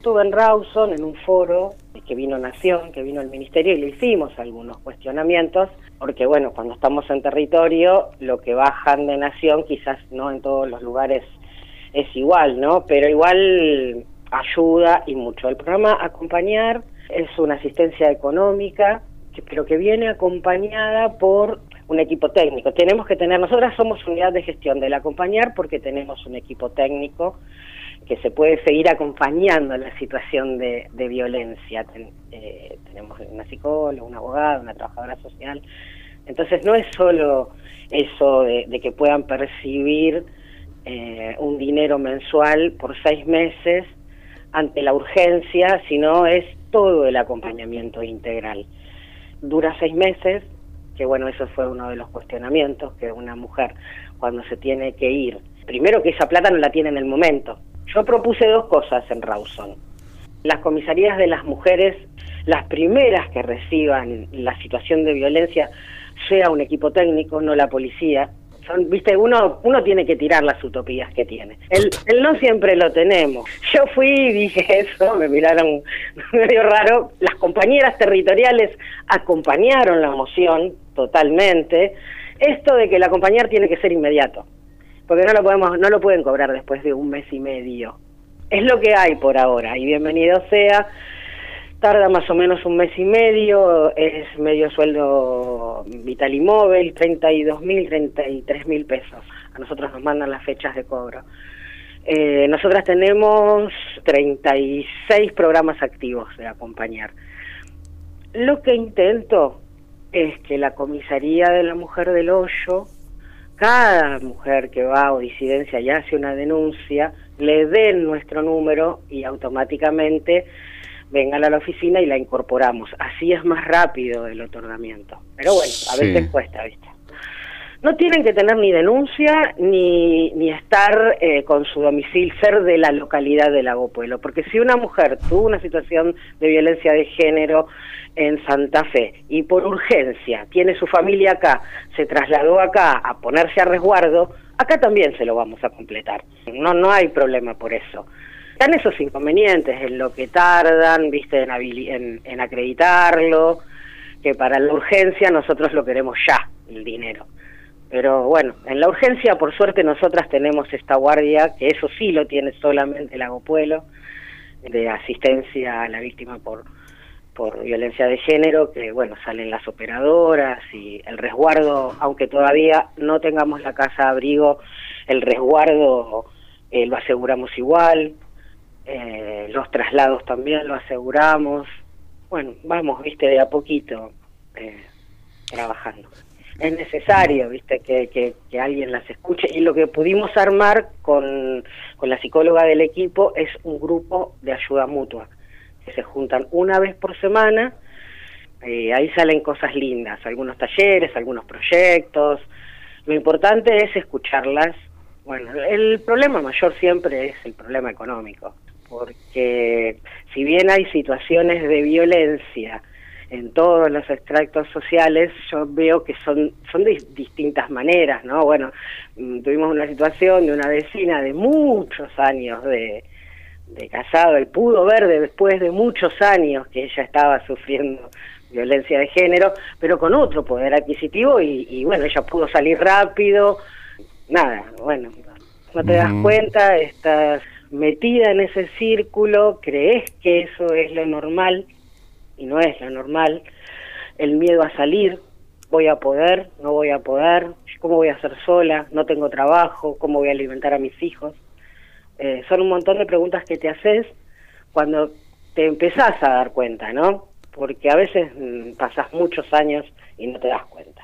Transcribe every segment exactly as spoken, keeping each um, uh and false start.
estuve en Rawson en un foro que vino Nación, que vino el Ministerio, y le hicimos algunos cuestionamientos, porque bueno, cuando estamos en territorio, lo que bajan de Nación quizás no en todos los lugares es igual, ¿no? Pero igual ayuda y mucho. El programa Acompañar es una asistencia económica, que, pero que viene acompañada por un equipo técnico. Tenemos que tener, nosotras somos unidad de gestión del Acompañar porque tenemos un equipo técnico que se puede seguir acompañando la situación de, de violencia. Ten, eh, tenemos una psicóloga, una abogada, una trabajadora social. Entonces no es solo eso de, de que puedan percibir eh, un dinero mensual por seis meses ante la urgencia, sino es todo el acompañamiento integral. Dura seis meses, que bueno, eso fue uno de los cuestionamientos, que una mujer cuando se tiene que ir, primero que esa plata no la tiene en el momento. Yo propuse dos cosas en Rawson. Las comisarías de las mujeres, las primeras que reciban la situación de violencia, sea un equipo técnico, no la policía. Son, viste, uno uno tiene que tirar las utopías que tiene. El, el no siempre lo tenemos. Yo fui y dije eso, me miraron medio raro. Las compañeras territoriales acompañaron la moción totalmente. Esto de que el acompañar tiene que ser inmediato, porque no lo podemos, no lo pueden cobrar después de un mes y medio. Es lo que hay por ahora, y bienvenido sea. Tarda más o menos un mes y medio, es medio sueldo vital y móvil, treinta y dos mil, treinta y tres mil pesos. A nosotros nos mandan las fechas de cobro. Eh, nosotras tenemos treinta y seis programas activos de acompañar. Lo que intento es que la comisaría de la Mujer del Hoyo, cada mujer que va o disidencia y hace una denuncia, le den nuestro número y automáticamente vengan a la oficina y la incorporamos. Así es más rápido el otorgamiento. Pero bueno, a veces sí cuesta, ¿viste? No tienen que tener ni denuncia ni, ni estar eh, con su domicilio, ser de la localidad de Lago Puelo, porque si una mujer tuvo una situación de violencia de género en Santa Fe y por urgencia tiene su familia acá, se trasladó acá a ponerse a resguardo, acá también se lo vamos a completar. No, no hay problema por eso. Están esos inconvenientes en lo que tardan, viste, en, en, en acreditarlo, que para la urgencia nosotros lo queremos ya, el dinero. Pero bueno, en la urgencia por suerte nosotras tenemos esta guardia, que eso sí lo tiene solamente Lago Puelo, de asistencia a la víctima por, por violencia de género, que bueno, salen las operadoras y el resguardo, aunque todavía no tengamos la casa abrigo, el resguardo eh, lo aseguramos igual. Eh, los traslados también lo aseguramos. Bueno, vamos, viste, de a poquito eh, trabajando. Es necesario, viste, que, que, que alguien las escuche, y lo que pudimos armar con, con la psicóloga del equipo es un grupo de ayuda mutua, que se juntan una vez por semana. Eh, ahí salen cosas lindas, algunos talleres, algunos proyectos. Lo importante es escucharlas. Bueno, el problema mayor siempre es el problema económico, porque si bien hay situaciones de violencia en todos los extractos sociales, yo veo que son son de distintas maneras, ¿no? Bueno, tuvimos una situación de una vecina de muchos años de, de casado, él pudo ver de, después de muchos años que ella estaba sufriendo violencia de género, pero con otro poder adquisitivo, y, y bueno, ella pudo salir rápido. Nada, bueno, no te das cuenta, estás metida en ese círculo, crees que eso es lo normal, y no es lo normal. El miedo a salir, voy a poder, no voy a poder, cómo voy a hacer sola, no tengo trabajo, cómo voy a alimentar a mis hijos. Eh, son un montón de preguntas que te haces cuando te empezás a dar cuenta, ¿no? Porque a veces mmm, pasás muchos años y no te das cuenta.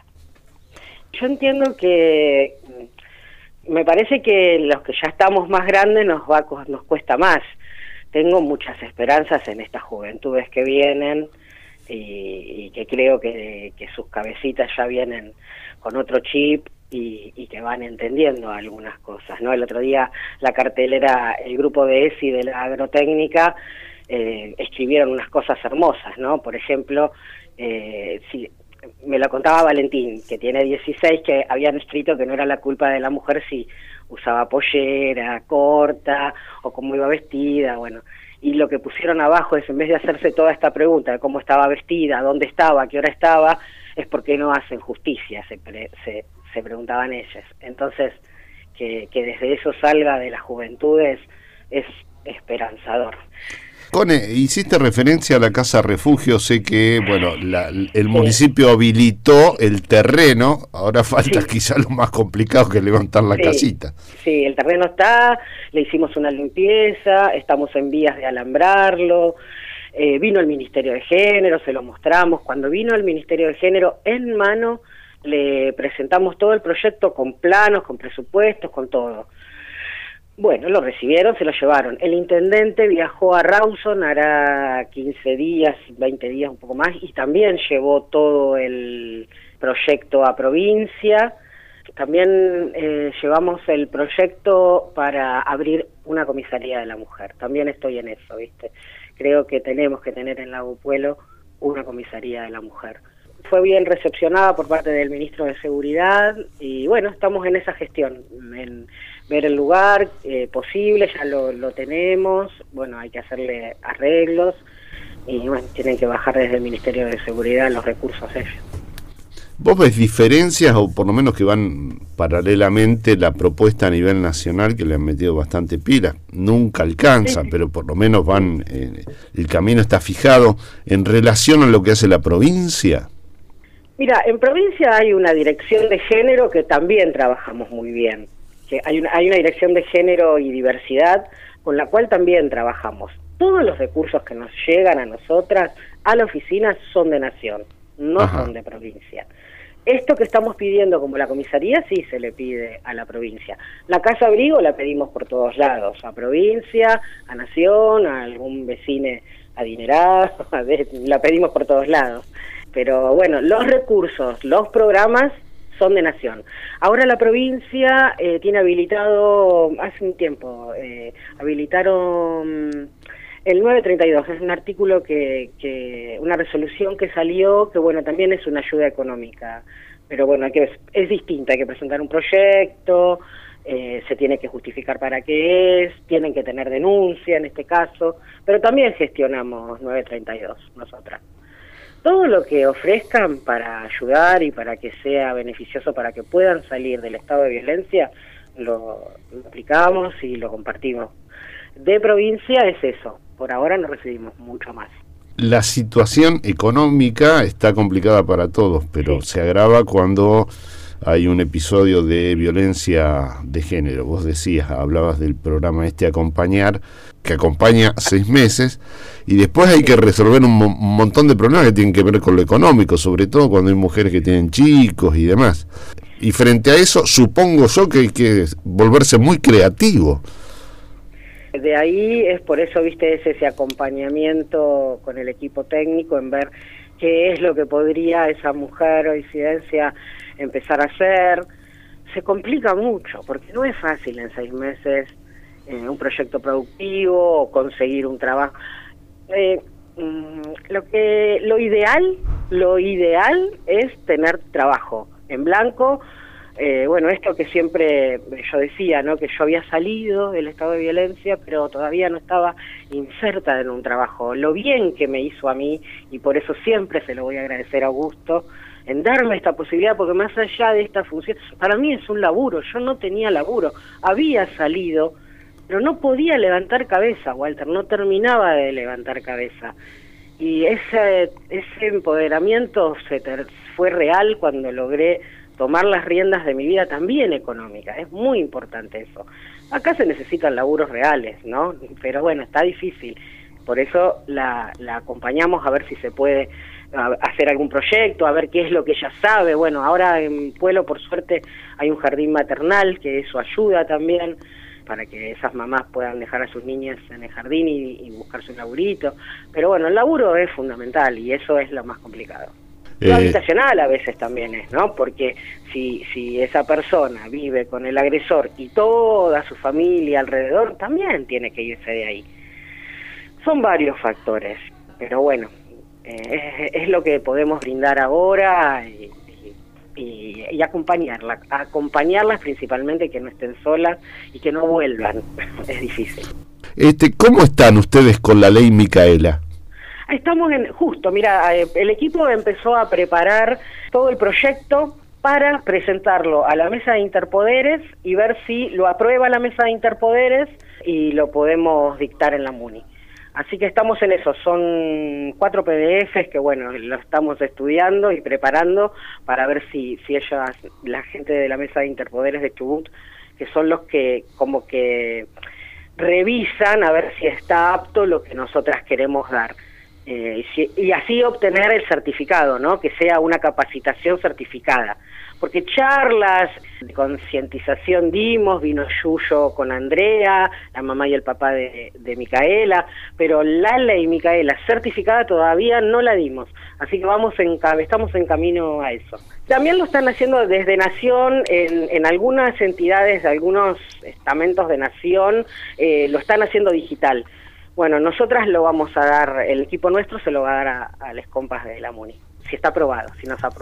Yo entiendo que me parece que los que ya estamos más grandes nos va nos cuesta más. Tengo muchas esperanzas en estas juventudes que vienen y, y que creo que, que sus cabecitas ya vienen con otro chip y, y que van entendiendo algunas cosas, ¿no? El otro día la cartelera, el grupo de E S I de la agrotécnica eh, escribieron unas cosas hermosas, ¿no? Por ejemplo, eh, si, me lo contaba Valentín, que tiene dieciséis, que habían escrito que no era la culpa de la mujer si usaba pollera corta o cómo iba vestida, bueno, y lo que pusieron abajo es, en vez de hacerse toda esta pregunta de cómo estaba vestida, dónde estaba, a qué hora estaba, es por qué no hacen justicia, se, pre, se, se preguntaban ellas. Entonces, que, que desde eso salga de las juventudes es esperanzador. Cone, hiciste referencia a la Casa Refugio, sé que bueno la, el municipio sí. habilitó el terreno, ahora falta sí. quizá lo más complicado que levantar la sí. casita. Sí, el terreno está, le hicimos una limpieza, estamos en vías de alambrarlo, eh, vino el Ministerio de Género, se lo mostramos, cuando vino el Ministerio de Género en mano, le presentamos todo el proyecto con planos, con presupuestos, con todo. Bueno, lo recibieron, se lo llevaron. El intendente viajó a Rawson, hará quince días, veinte días, un poco más, y también llevó todo el proyecto a provincia. También eh, llevamos el proyecto para abrir una comisaría de la mujer. También estoy en eso, ¿viste? Creo que tenemos que tener en Lago Puelo una comisaría de la mujer. Fue bien recepcionada por parte del ministro de Seguridad y bueno, estamos en esa gestión, en ver el lugar eh, posible, ya lo, lo tenemos, bueno, hay que hacerle arreglos y bueno, tienen que bajar desde el Ministerio de Seguridad los recursos ellos. ¿Vos ves diferencias o por lo menos que van paralelamente la propuesta a nivel nacional que le han metido bastante pila? Nunca alcanza, sí. pero por lo menos van, eh, el camino está fijado en relación a lo que hace la provincia. Mira, en provincia hay una dirección de género que también trabajamos muy bien. Que hay una, hay una dirección de género y diversidad con la cual también trabajamos. Todos los recursos que nos llegan a nosotras, a la oficina, son de nación, no Ajá. son de provincia. Esto que estamos pidiendo como la comisaría sí se le pide a la provincia. La Casa Abrigo la pedimos por todos lados, a provincia, a nación, a algún vecino adinerado, la pedimos por todos lados. Pero bueno, los recursos, los programas son de nación. Ahora la provincia eh, tiene habilitado, hace un tiempo, eh, habilitaron el nueve treinta y dos, es un artículo que, que, una resolución que salió, que bueno, también es una ayuda económica, pero bueno, hay que, es distinta, hay que presentar un proyecto, eh, se tiene que justificar para qué es, tienen que tener denuncia en este caso, pero también gestionamos nueve treinta y dos nosotras. Todo lo que ofrezcan para ayudar y para que sea beneficioso, para que puedan salir del estado de violencia, lo, lo aplicamos y lo compartimos. De provincia es eso, por ahora no recibimos mucho más. La situación económica está complicada para todos, pero sí. se agrava cuando hay un episodio de violencia de género. Vos decías, hablabas del programa este Acompañar, que acompaña seis meses, y después hay que resolver un, mo- un montón de problemas que tienen que ver con lo económico, sobre todo cuando hay mujeres que tienen chicos y demás. Y frente a eso, supongo yo que hay que volverse muy creativo. De ahí es por eso, viste, es ese acompañamiento con el equipo técnico en ver qué es lo que podría esa mujer o incidencia empezar a hacer. Se complica mucho, porque no es fácil en seis meses eh, un proyecto productivo o conseguir un trabajo. Eh, lo que lo ideal, lo ideal es tener trabajo en blanco. Eh, bueno, esto que siempre yo decía, ¿no? Que yo había salido del estado de violencia, pero todavía no estaba inserta en un trabajo. Lo bien que me hizo a mí, y por eso siempre se lo voy a agradecer a Augusto, en darme esta posibilidad, porque más allá de esta función, para mí es un laburo, yo no tenía laburo, había salido, pero no podía levantar cabeza, Walter, no terminaba de levantar cabeza. Y ese, ese empoderamiento se ter- fue real cuando logré tomar las riendas de mi vida también económica. Es muy importante eso. Acá se necesitan laburos reales, ¿no? Pero bueno, está difícil. Por eso la, la acompañamos a ver si se puede a, hacer algún proyecto, a ver qué es lo que ella sabe. Bueno, ahora en Puelo, por suerte, hay un jardín maternal, que eso ayuda también para que esas mamás puedan dejar a sus niñas en el jardín y, y buscar su laburito. Pero bueno, el laburo es fundamental y eso es lo más complicado. Lo eh... habitacional a veces también es, ¿no? Porque si, si esa persona vive con el agresor y toda su familia alrededor, también tiene que irse de ahí. Son varios factores, pero bueno, eh, es, es lo que podemos brindar ahora y, y, y acompañarla, acompañarlas principalmente, que no estén solas y que no vuelvan. Es difícil. Este, ¿cómo están ustedes con la ley Micaela? Estamos en, justo, mira, el equipo empezó a preparar todo el proyecto para presentarlo a la mesa de interpoderes y ver si lo aprueba la mesa de interpoderes y lo podemos dictar en la MUNI. Así que estamos en eso, son cuatro P D Efes que bueno, lo estamos estudiando y preparando para ver si, si ellas, la gente de la mesa de interpoderes de Chubut, que son los que como que revisan a ver si está apto lo que nosotras queremos dar. Eh, y así obtener el certificado, ¿no? Que sea una capacitación certificada, porque charlas de concientización dimos, vino Yuyo con Andrea, la mamá y el papá de, de Micaela, pero la ley Micaela certificada todavía no la dimos, así que vamos en, estamos en camino a eso. También lo están haciendo desde Nación, en, en algunas entidades, algunos estamentos de Nación, eh, lo están haciendo digital. Bueno, nosotras lo vamos a dar, el equipo nuestro se lo va a dar a, a las compas de la MUNI, si está aprobado, si nos aprueba.